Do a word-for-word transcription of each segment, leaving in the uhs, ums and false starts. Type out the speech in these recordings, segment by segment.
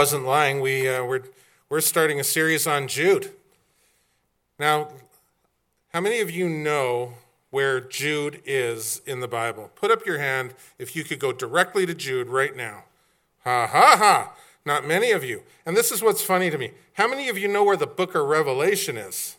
Wasn't lying. We uh, we're we're starting a series on Jude. Now, how many of you know where Jude is in the Bible? Put up your hand if you could go directly to Jude right now. Ha ha ha! Not many of you. And this is what's funny to me. How many of you know where the book of Revelation is?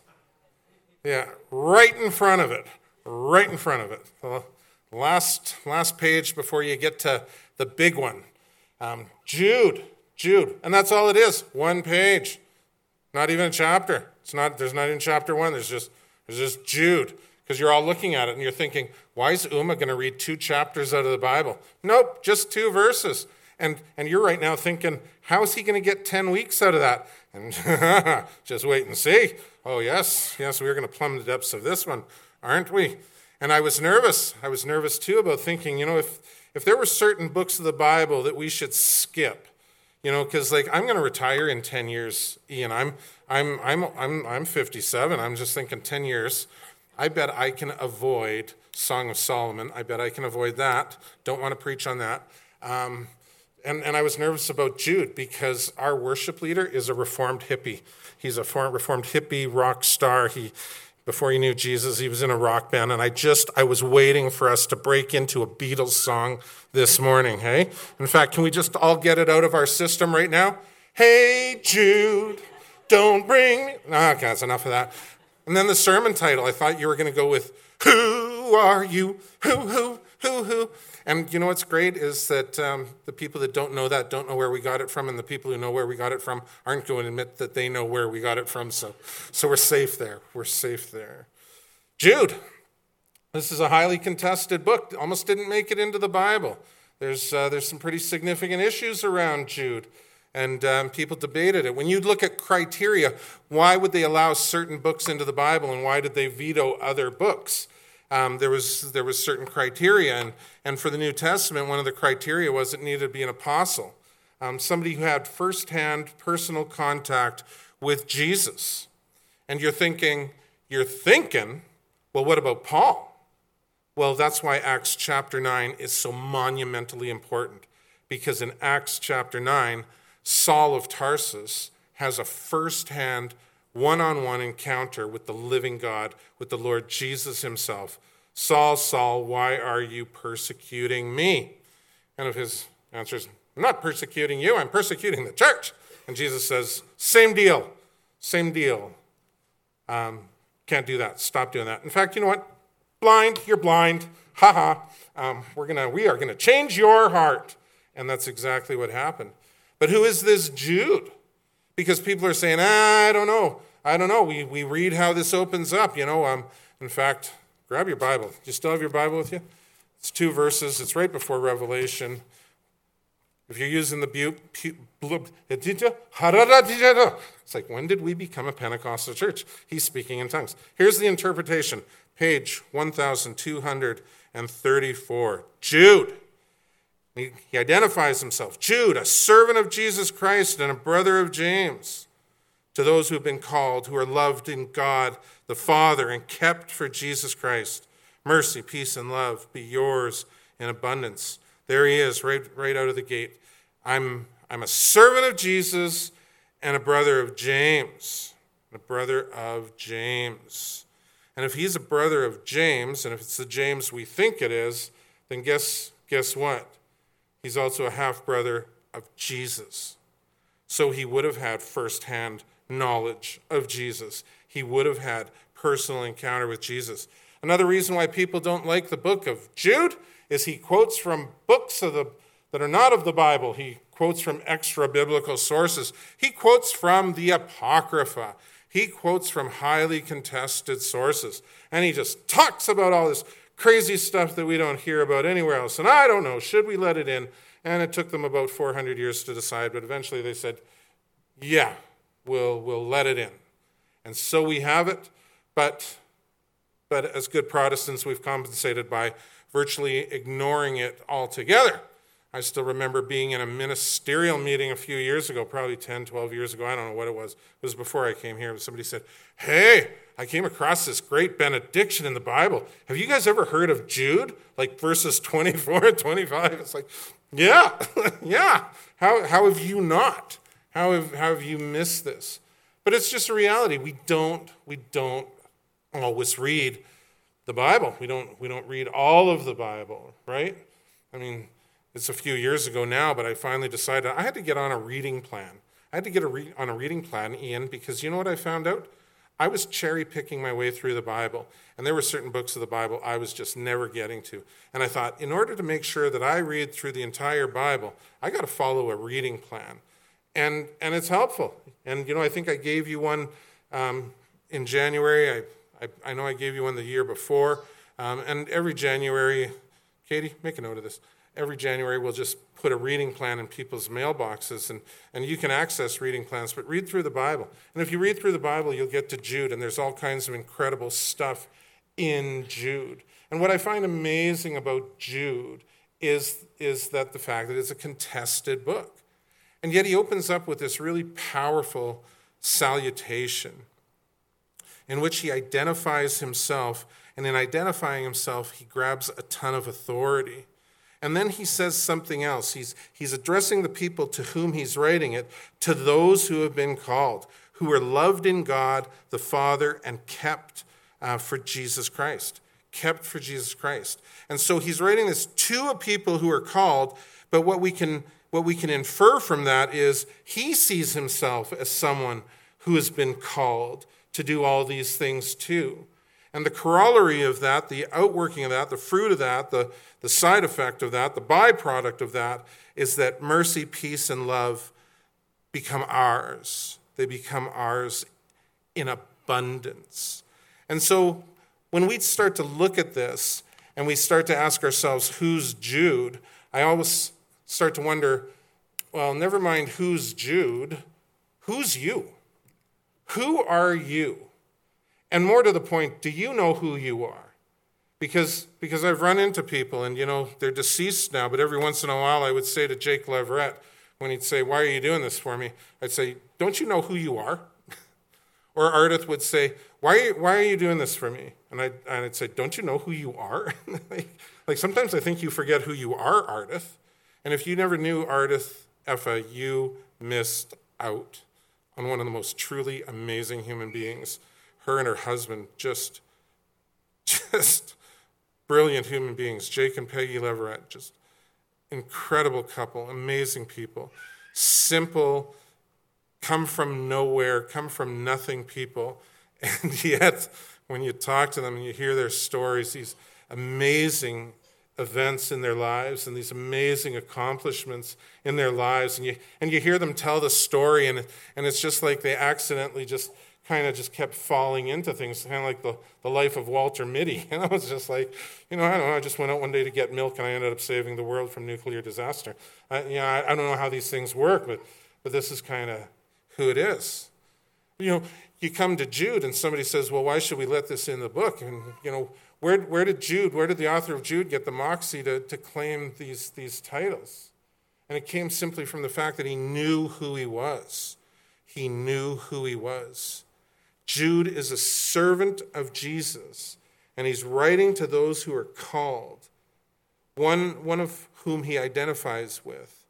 Yeah, right in front of it. Right in front of it. The last last page before you get to the big one. Um, Jude. Jude, and that's all it is, one page, not even a chapter. It's not. There's not even chapter one. There's just there's just Jude, because you're all looking at it and you're thinking, why is Uma going to read two chapters out of the Bible? Nope, just two verses. And and you're right now thinking, how is he going to get ten weeks out of that? And just wait and see. Oh yes, yes, we're going to plumb the depths of this one, aren't we? And I was nervous. I was nervous too about thinking, you know, if if there were certain books of the Bible that we should skip. You know, because like I'm going to retire in ten years, Ian. I'm I'm I'm I'm I'm fifty-seven. I'm just thinking ten years. I bet I can avoid Song of Solomon. I bet I can avoid that. Don't want to preach on that. Um, and and I was nervous about Jude because our worship leader is a Reformed hippie. He's a Reformed hippie rock star. He before he knew Jesus, he was in a rock band, and I just I was waiting for us to break into a Beatles song this morning, hey? In fact, can we just all get it out of our system right now? Hey, Jude, don't bring me... No, okay, that's enough of that. And then the sermon title, I thought you were going to go with, Who are you? Who, who, who, who? And you know what's great is that um, the people that don't know that don't know where we got it from, and the people who know where we got it from aren't going to admit that they know where we got it from, so, so we're safe there. We're safe there. Jude. This is a highly contested book. Almost didn't make it into the Bible. There's uh, there's some pretty significant issues around Jude, and um, people debated it. When you look at criteria, why would they allow certain books into the Bible, and why did they veto other books? Um, there was there was certain criteria, and, and for the New Testament, one of the criteria was it needed to be an apostle, um, somebody who had firsthand personal contact with Jesus. And you're thinking, you're thinking, well, what about Paul? Well, that's why Acts chapter nine is so monumentally important, because in Acts chapter nine, Saul of Tarsus has a firsthand, one-on-one encounter with the living God, with the Lord Jesus himself. Saul, Saul, why are you persecuting me? And of his answers, I'm not persecuting you, I'm persecuting the church. And Jesus says, same deal, same deal. Um, can't do that, stop doing that. In fact, you know what? Blind, you're blind, haha. Um, we're gonna, we are gonna change your heart. And that's exactly what happened. But who is this Jude? Because people are saying, ah, I don't know. I don't know. We we read how this opens up, you know. Um, in fact, grab your Bible. Do you still have your Bible with you? It's two verses. It's right before Revelation. If you're using the bu- pu- blub, it's like, when did we become a Pentecostal church? He's speaking in tongues. Here's the interpretation. Page one thousand two hundred thirty-four. Jude. He, he identifies himself. Jude, a servant of Jesus Christ and a brother of James. To those who have been called, who are loved in God the Father and kept for Jesus Christ, mercy, peace, and love be yours in abundance. There he is, right, right out of the gate. I'm, I'm a servant of Jesus and a brother of James. A brother of James. And if he's a brother of James, and if it's the James we think it is, then guess, guess what? He's also a half-brother of Jesus. So he would have had firsthand knowledge of Jesus. He would have had personal encounter with Jesus. Another reason why people don't like the book of Jude is he quotes from books of the, that are not of the Bible. He quotes from extra-biblical sources. He quotes from the Apocrypha. He quotes from highly contested sources. And he just talks about all this crazy stuff that we don't hear about anywhere else. And I don't know, should we let it in? And it took them about four hundred years to decide, but eventually they said, yeah, we'll we'll let it in. And so we have it, but but as good Protestants, we've compensated by virtually ignoring it altogether. I still remember being in a ministerial meeting a few years ago, probably ten, twelve years ago. I don't know what it was. It was before I came here. Somebody said, hey, I came across this great benediction in the Bible. Have you guys ever heard of Jude? Like verses twenty-four and twenty-five? It's like, yeah, yeah. How, how have you not? How have, how have you missed this? But it's just a reality. We don't, we don't always read the Bible. We don't, we don't read all of the Bible, right? I mean, it's a few years ago now, but I finally decided I had to get on a reading plan. I had to get a re- on a reading plan, Ian, because you know what I found out? I was cherry-picking my way through the Bible, and there were certain books of the Bible I was just never getting to. And I thought, in order to make sure that I read through the entire Bible, I got to follow a reading plan. And and it's helpful. And, you know, I think I gave you one um, in January. I, I I know I gave you one the year before. Um, and every January, Katie, make a note of this. Every January, we'll just put a reading plan in people's mailboxes, and, and you can access reading plans, but read through the Bible. And if you read through the Bible, you'll get to Jude, and there's all kinds of incredible stuff in Jude. And what I find amazing about Jude is, is that the fact that it's a contested book. And yet he opens up with this really powerful salutation in which he identifies himself, and in identifying himself, he grabs a ton of authority. And then he says something else. He's, he's addressing the people to whom he's writing it, to those who have been called, who are loved in God the Father and kept uh, for Jesus Christ. Kept for Jesus Christ. And so he's writing this to a people who are called, but what we can, what we can infer from that is he sees himself as someone who has been called to do all these things too. And the corollary of that, the outworking of that, the fruit of that, the, the side effect of that, the byproduct of that is that mercy, peace, and love become ours. They become ours in abundance. And so when we start to look at this and we start to ask ourselves, who's Jude? I always start to wonder, well, never mind who's Jude, who's you? Who are you? And more to the point, do you know who you are? Because, because I've run into people, and, you know, they're deceased now, but every once in a while I would say to Jake Leverett, when he'd say, why are you doing this for me? I'd say, don't you know who you are? Or Ardith would say, why are you, why are you doing this for me? And I'd, and I'd say, don't you know who you are? like, like sometimes I think you forget who you are, Ardith. And if you never knew Ardith Effa, you missed out on one of the most truly amazing human beings. Her and her husband, just, just brilliant human beings. Jake and Peggy Leverett, just incredible couple, amazing people. Simple, come from nowhere, come from nothing people. And yet, when you talk to them and you hear their stories, these amazing events in their lives and these amazing accomplishments in their lives, and you and you hear them tell the story, and and it's just like they accidentally just kind of just kept falling into things, kind of like the, the life of Walter Mitty. You know, it's just like, you know, I don't know, I just went out one day to get milk and I ended up saving the world from nuclear disaster. I, you know, I, I don't know how these things work, but but this is kind of who it is. You know, you come to Jude and somebody says, well, why should we let this in the book? And, you know, where where did Jude, where did the author of Jude get the moxie to, to claim these, these titles? And it came simply from the fact that he knew who he was. He knew who he was. Jude is a servant of Jesus, and he's writing to those who are called, one, one of whom he identifies with,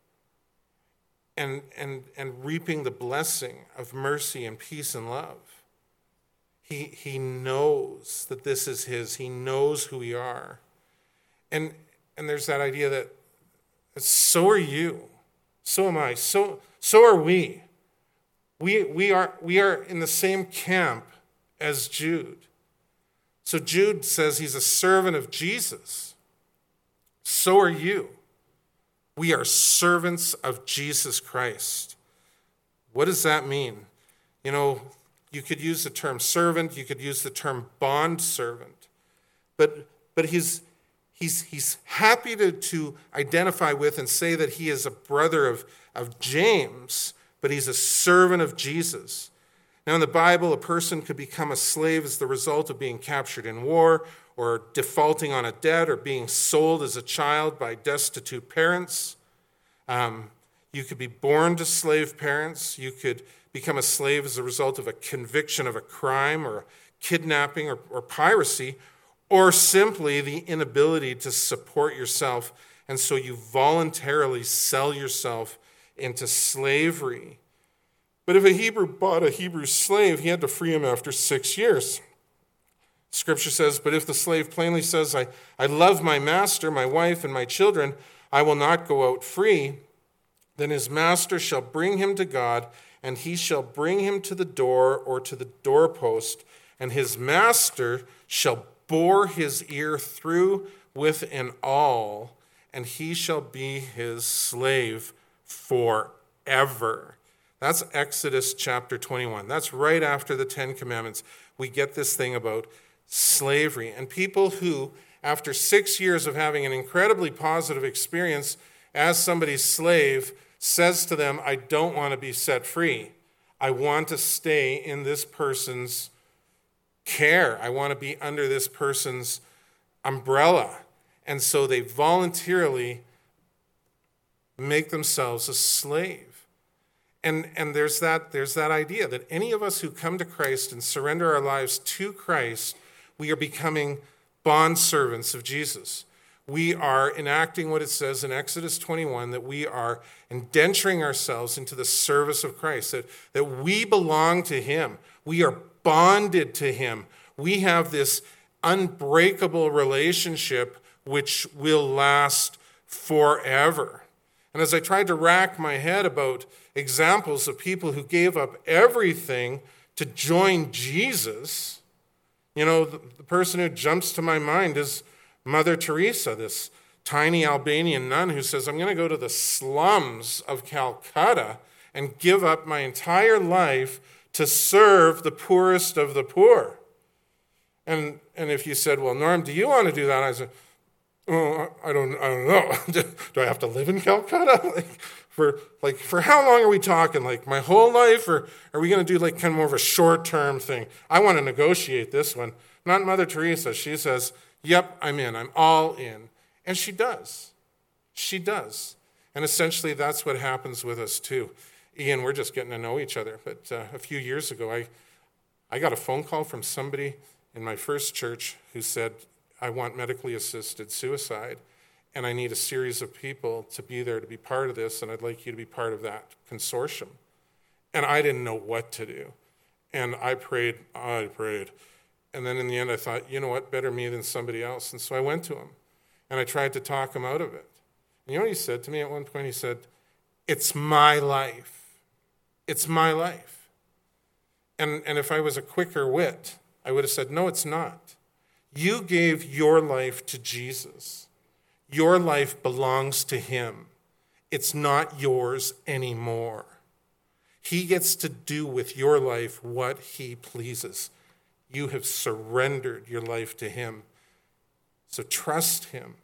and, and, and reaping the blessing of mercy and peace and love. He, he knows that this is his. He knows who we are. And, and there's that idea that, that so are you, so am I, so, so are we. We, we, are, we are in the same camp as Jude. So Jude says he's a servant of Jesus. So are you. We are servants of Jesus Christ. What does that mean? You know, you could use the term servant, you could use the term bond servant, but, but he's, he's, he's happy to, to identify with and say that he is a brother of, of James, but he's a servant of Jesus. Now, in the Bible, a person could become a slave as the result of being captured in war, or defaulting on a debt, or being sold as a child by destitute parents. Um, you could be born to slave parents. You could become a slave as a result of a conviction of a crime, or kidnapping, or, or piracy, or simply the inability to support yourself, and so you voluntarily sell yourself into slavery. But if a Hebrew bought a Hebrew slave, he had to free him after six years. Scripture says, but if the slave plainly says, I, I love my master, my wife, and my children, I will not go out free, then his master shall bring him to God, and he shall bring him to the door or to the doorpost, and his master shall bore his ear through with an awl, and he shall be his slave forever. That's Exodus chapter twenty-one. That's right after the Ten Commandments. We get this thing about slavery. And people who, after six years of having an incredibly positive experience as somebody's slave, says to them, I don't want to be set free. I want to stay in this person's care. I want to be under this person's umbrella. And so they voluntarily make themselves a slave. And, and there's that, there's that idea that any of us who come to Christ and surrender our lives to Christ, we are becoming bondservants of Jesus. We are enacting what it says in Exodus twenty-one, that we are indenturing ourselves into the service of Christ, that, that we belong to him. We are bonded to him. We have this unbreakable relationship which will last forever. And as I tried to rack my head about examples of people who gave up everything to join Jesus, you know, the, the person who jumps to my mind is Mother Teresa, this tiny Albanian nun who says, I'm going to go to the slums of Calcutta and give up my entire life to serve the poorest of the poor. And and if you said, well, Norm, do you want to do that? I said, oh, I don't, I don't know. Do I have to live in Calcutta? Like for like for how long are we talking? Like my whole life, or are we going to do like kind of more of a short-term thing? I want to negotiate this one. Not Mother Teresa. She says, yep, I'm in. I'm all in. And she does. She does. And essentially that's what happens with us too. Ian, we're just getting to know each other. But uh, a few years ago, I, I got a phone call from somebody in my first church who said, I want medically assisted suicide, and I need a series of people to be there to be part of this, and I'd like you to be part of that consortium. And I didn't know what to do. And I prayed, I prayed. And then in the end, I thought, you know what, better me than somebody else. And so I went to him, and I tried to talk him out of it. And you know what he said to me at one point? He said, it's my life. It's my life. And, and if I was a quicker wit, I would have said, no, it's not. You gave your life to Jesus. Your life belongs to him. It's not yours anymore. He gets to do with your life what he pleases. You have surrendered your life to him. So trust him.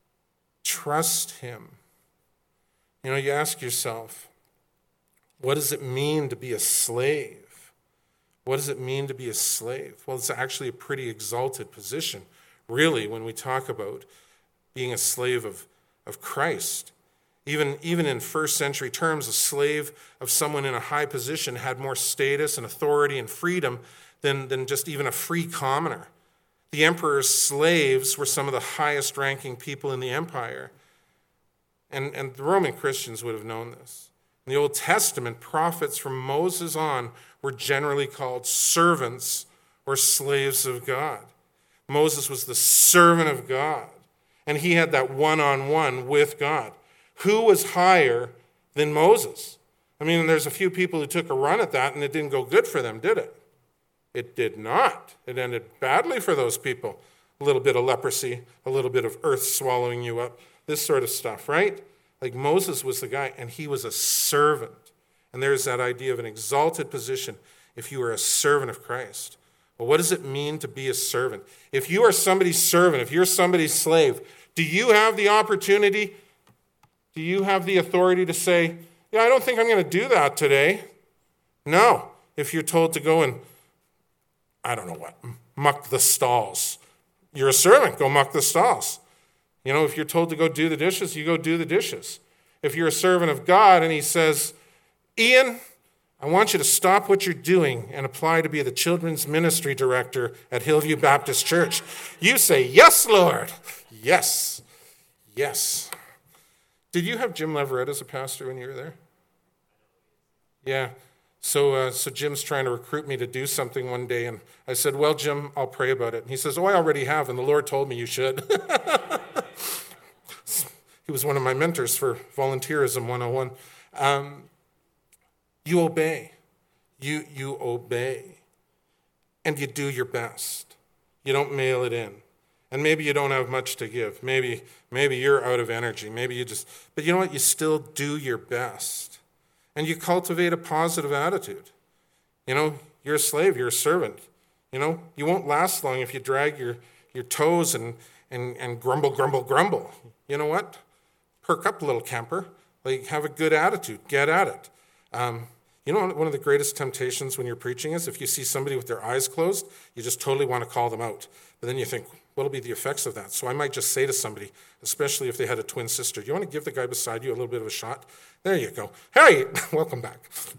Trust him. You know, you ask yourself, what does it mean to be a slave? What does it mean to be a slave? Well, it's actually a pretty exalted position, really, when we talk about being a slave of, of Christ. Even, even in first century terms, a slave of someone in a high position had more status and authority and freedom than, than just even a free commoner. The emperor's slaves were some of the highest ranking people in the empire. And, and the Roman Christians would have known this. In the Old Testament, prophets from Moses on were generally called servants or slaves of God. Moses was the servant of God, and he had that one-on-one with God. Who was higher than Moses? I mean, there's a few people who took a run at that, and it didn't go good for them, did it? It did not. It ended badly for those people. A little bit of leprosy, a little bit of earth swallowing you up, this sort of stuff, right? Like Moses was the guy, and he was a servant. And there's that idea of an exalted position if you are a servant of Christ. Well, what does it mean to be a servant? If you are somebody's servant, if you're somebody's slave, do you have the opportunity, do you have the authority to say, yeah, I don't think I'm going to do that today? No. If you're told to go and, I don't know what, muck the stalls. You're a servant, go muck the stalls. You know, if you're told to go do the dishes, you go do the dishes. If you're a servant of God and he says, Ian, I want you to stop what you're doing and apply to be the children's ministry director at Hillview Baptist Church, you say, yes, Lord. Yes. Yes. Did you have Jim Leverett as a pastor when you were there? Yeah. So, uh, so Jim's trying to recruit me to do something one day, and I said, well, Jim, I'll pray about it. And he says, oh, I already have, and the Lord told me you should. He was one of my mentors for Volunteerism one oh one. Um, you obey. You, you obey. And you do your best. You don't mail it in. And maybe you don't have much to give. Maybe, maybe you're out of energy. Maybe you just, but you know what? You still do your best. And you cultivate a positive attitude. You know, you're a slave, you're a servant. You know, you won't last long if you drag your, your toes and, and, and grumble, grumble, grumble. You know what? Perk up, little camper. Like, have a good attitude. Get at it. Um, you know, one of the greatest temptations when you're preaching is if you see somebody with their eyes closed, you just totally want to call them out. But then you think, what'll be the effects of that? So I might just say to somebody, especially if they had a twin sister, do you want to give the guy beside you a little bit of a shot? There you go. Hey, welcome back.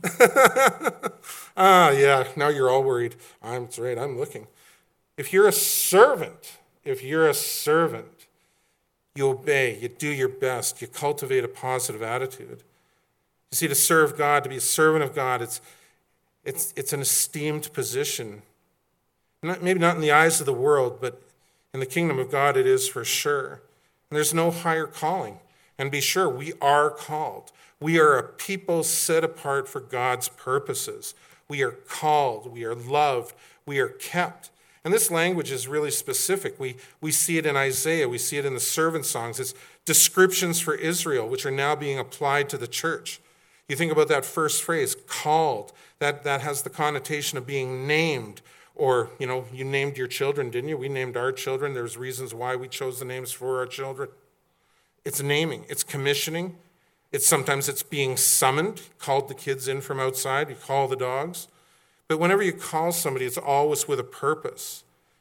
ah, yeah, now you're all worried. I'm that's right, I'm looking. If you're a servant, if you're a servant, you obey, you do your best, you cultivate a positive attitude. You see, to serve God, to be a servant of God, it's it's it's an esteemed position. Not, maybe not in the eyes of the world, but in the kingdom of God it is for sure. And there's no higher calling. And be sure, we are called. We are a people set apart for God's purposes. We are called, we are loved, we are kept. And this language is really specific. We, we see it in Isaiah, we see it in the servant songs. It's descriptions for Israel, which are now being applied to the church. You think about that first phrase, called. That, that has the connotation of being named. Or, you know, you named your children, didn't you? We named our children. There's reasons why we chose the names for our children. It's naming. It's commissioning. It's sometimes it's being summoned. Called the kids in from outside. You call the dogs. But whenever you call somebody, it's always with a purpose.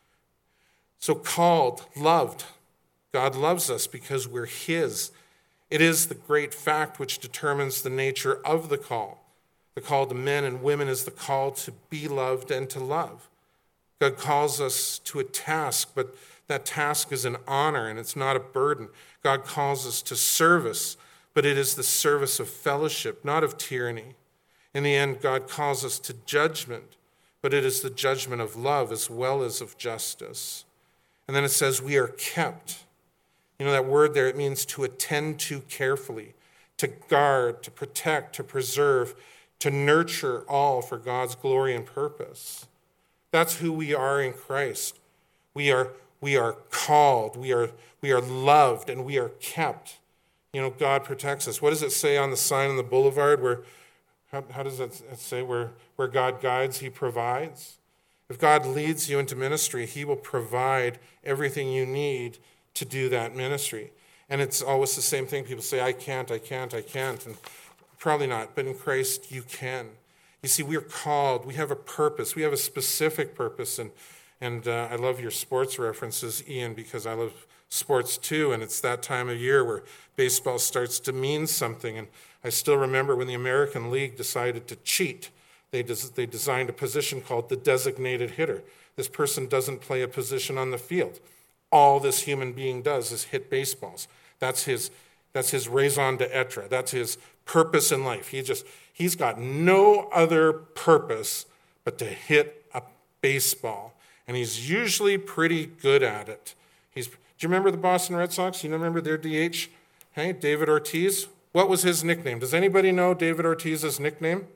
So called, loved. God loves us because we're his. It is the great fact which determines the nature of the call. The call to men and women is the call to be loved and to love. God calls us to a task, but that task is an honor and it's not a burden. God calls us to service, but it is the service of fellowship, not of tyranny. In the end, God calls us to judgment, but it is the judgment of love as well as of justice. And then it says we are kept. You know that word there, it means to attend to carefully, to guard, to protect, to preserve, to nurture all for God's glory and purpose. That's who we are in Christ. We are, we are called, we are, we are loved, and we are kept. You know, God protects us. What does it say on the sign on the boulevard? Where, how, how does it say? Where, where God guides, he provides. If God leads you into ministry, he will provide everything you need to do that ministry. And it's always the same thing. People say, I can't, I can't, I can't. And probably not, but in Christ you can. You see, we are called. We have a purpose. We have a specific purpose. And and uh, I love your sports references, Ian, because I love sports too. And it's that time of year where baseball starts to mean something. And I still remember when the American League decided to cheat. They, des- they designed a position called the designated hitter. This person doesn't play a position on the field. All this human being does is hit baseballs. That's his, that's his raison d'etre. That's his purpose in life. He just, he's got no other purpose but to hit a baseball. And he's usually pretty good at it. He's, do you remember the Boston Red Sox? You remember their D H? Hey, David Ortiz? What was his nickname? Does anybody know David Ortiz's nickname?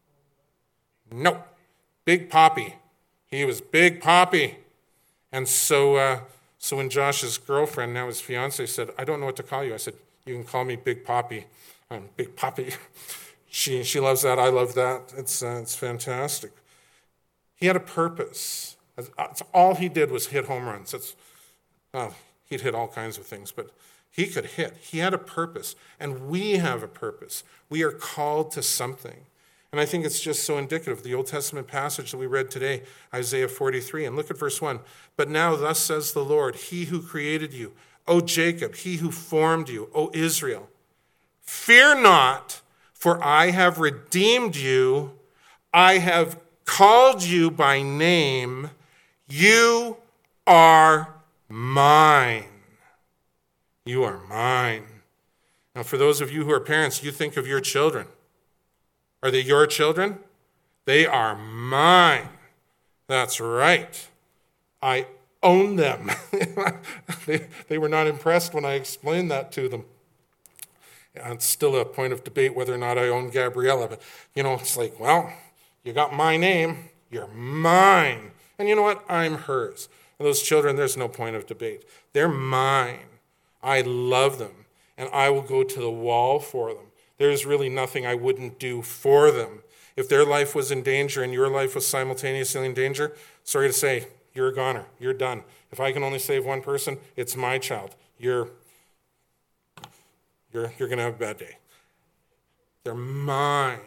No. Big Papi. He was Big Papi. And so, uh, so when Josh's girlfriend, now his fiance, said, I don't know what to call you. I said, you can call me Big Papi. I'm Big Papi. She she loves that. I love that. It's uh, it's fantastic. He had a purpose. That's all he did was hit home runs. That's, well, he'd hit all kinds of things, but he could hit. He had a purpose, and we have a purpose. We are called to something. And I think it's just so indicative. The Old Testament passage that we read today, Isaiah forty-three, and look at verse one. But now thus says the Lord, he who created you, O Jacob, he who formed you, O Israel, fear not, for I have redeemed you. I have called you by name. You are mine. You are mine. Now, for those of you who are parents, you think of your children. Are they your children? They are mine. That's right. I own them. they, they were not impressed when I explained that to them. And it's still a point of debate whether or not I own Gabriella. But, you know, it's like, well, you got my name. You're mine. And you know what? I'm hers. And those children, there's no point of debate. They're mine. I love them. And I will go to the wall for them. There's really nothing I wouldn't do for them. If their life was in danger and your life was simultaneously in danger, sorry to say, you're a goner. You're done. If I can only save one person, it's my child. You're, you're, you're going to have a bad day. They're mine.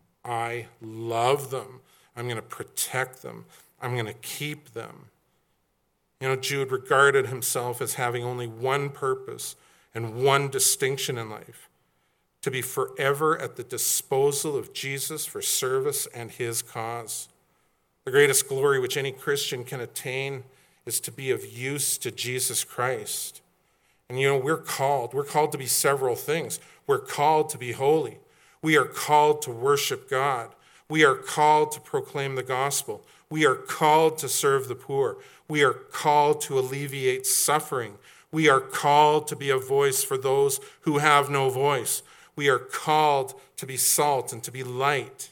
I love them. I'm going to protect them. I'm going to keep them. You know, Jude regarded himself as having only one purpose and one distinction in life: to be forever at the disposal of Jesus for service and his cause. The greatest glory which any Christian can attain is to be of use to Jesus Christ. And you know, we're called. We're called to be several things. We're called to be holy. We are called to worship God. We are called to proclaim the gospel. We are called to serve the poor. We are called to alleviate suffering. We are called to be a voice for those who have no voice. We are called to be salt and to be light.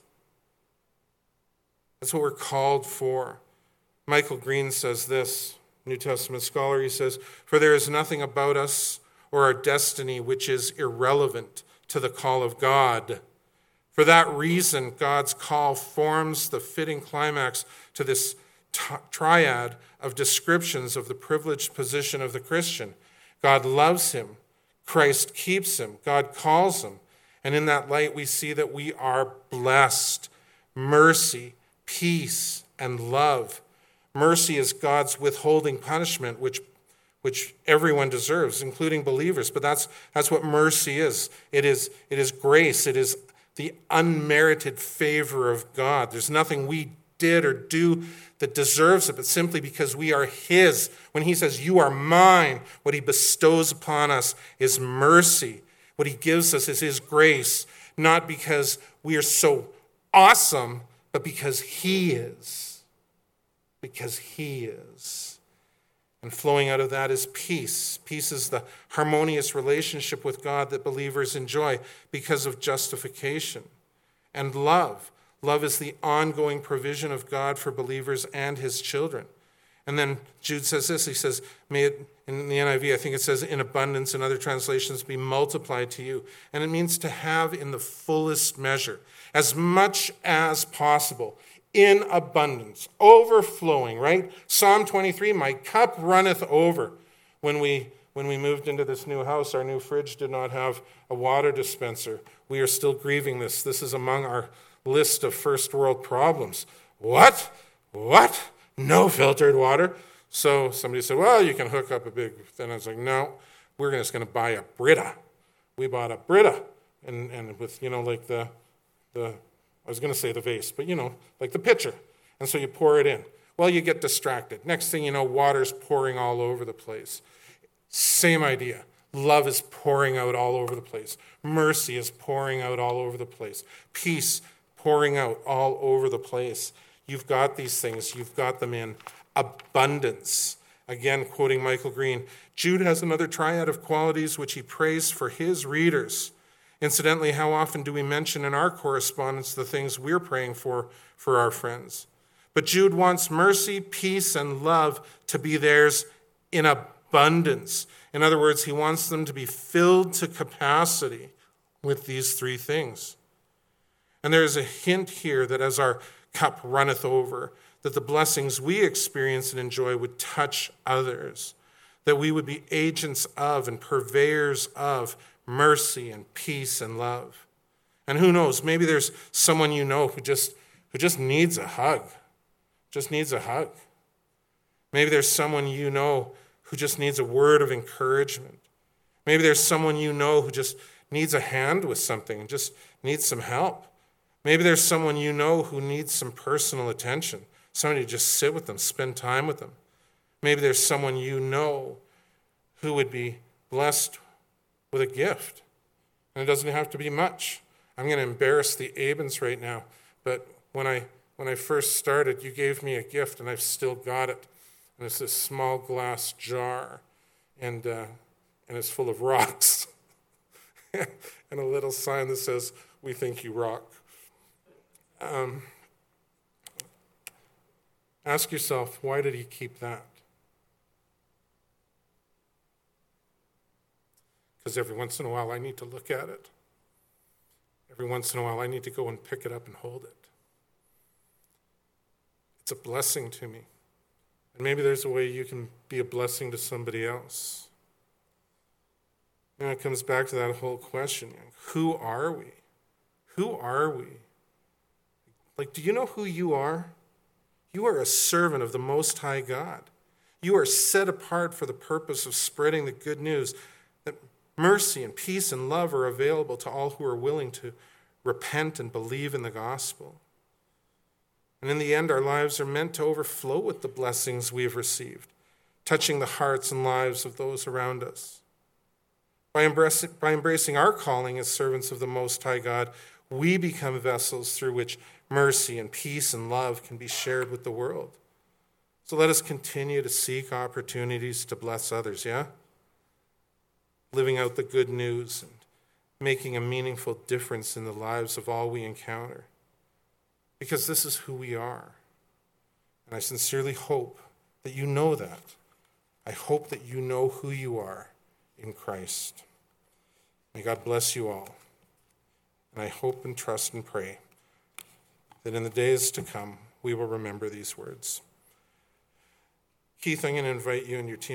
That's what we're called for. Michael Green says this, New Testament scholar. He says, "For there is nothing about us or our destiny which is irrelevant to the call of God. For that reason, God's call forms the fitting climax to this t- triad of descriptions of the privileged position of the Christian. God loves him. Christ keeps him. God calls him. And in that light, we see that we are blessed. Mercy, peace, and love. Mercy is God's withholding punishment, which which everyone deserves, including believers. But that's that's what mercy is. It is it is grace. It is the unmerited favor of God. There's nothing we did or do that deserves it, but simply because we are his. When he says, "You are mine," what he bestows upon us is mercy. What he gives us is his grace, not because we are so awesome, but because he is. Because he is. And flowing out of that is peace. Peace is the harmonious relationship with God that believers enjoy because of justification. And love. Love is the ongoing provision of God for believers and his children. And then Jude says this, he says, may it, in the N I V, I think it says, in abundance, in other translations, be multiplied to you. And it means to have in the fullest measure, as much as possible, in abundance, overflowing, right? Psalm twenty-three, my cup runneth over. When we when we moved into this new house, our new fridge did not have a water dispenser. We are still grieving this. This is among our list of first world problems. What? What? No filtered water? So somebody said, well, you can hook up a big, then I was like, no, we're just going to buy a Brita. We bought a Brita, and, and with, you know, like the, the, I was going to say the vase, but, you know, like the pitcher. And so you pour it in. Well, you get distracted. Next thing you know, water's pouring all over the place. Same idea. Love is pouring out all over the place. Mercy is pouring out all over the place. Peace pouring out all over the place. You've got these things. You've got them in abundance. Again, quoting Michael Green, Jude has another triad of qualities which he praised for his readers. Incidentally, how often do we mention in our correspondence the things we're praying for for our friends? But Jude wants mercy, peace, and love to be theirs in abundance. In other words, he wants them to be filled to capacity with these three things. And there is a hint here that as our cup runneth over, that the blessings we experience and enjoy would touch others, that we would be agents of and purveyors of mercy and peace and love. And who knows, maybe there's someone you know who just who just needs a hug, just needs a hug. Maybe there's someone you know who just needs a word of encouragement. Maybe there's someone you know who just needs a hand with something and just needs some help. Maybe there's someone you know who needs some personal attention, somebody to just sit with them, spend time with them. Maybe there's someone you know who would be blessed with a gift. And it doesn't have to be much. I'm going to embarrass the Abens right now, but when I when I first started, you gave me a gift, and I've still got it. And it's this small glass jar, and uh, and it's full of rocks, and a little sign that says, "We think you rock." Um, ask yourself, why did he keep that? Because every once in a while I need to look at it. Every once in a while I need to go and pick it up and hold it. It's a blessing to me. And maybe there's a way you can be a blessing to somebody else. And it comes back to that whole question. Who are we? Who are we? Like, do you know who you are? You are a servant of the Most High God. You are set apart for the purpose of spreading the good news that mercy and peace and love are available to all who are willing to repent and believe in the gospel. And in the end, our lives are meant to overflow with the blessings we have received, touching the hearts and lives of those around us. By embracing, by embracing our calling as servants of the Most High God, we become vessels through which mercy and peace and love can be shared with the world. So let us continue to seek opportunities to bless others, yeah? Living out the good news and making a meaningful difference in the lives of all we encounter. Because this is who we are. And I sincerely hope that you know that. I hope that you know who you are in Christ. May God bless you all. And I hope and trust and pray that in the days to come, we will remember these words. Keith, I'm going to invite you and your team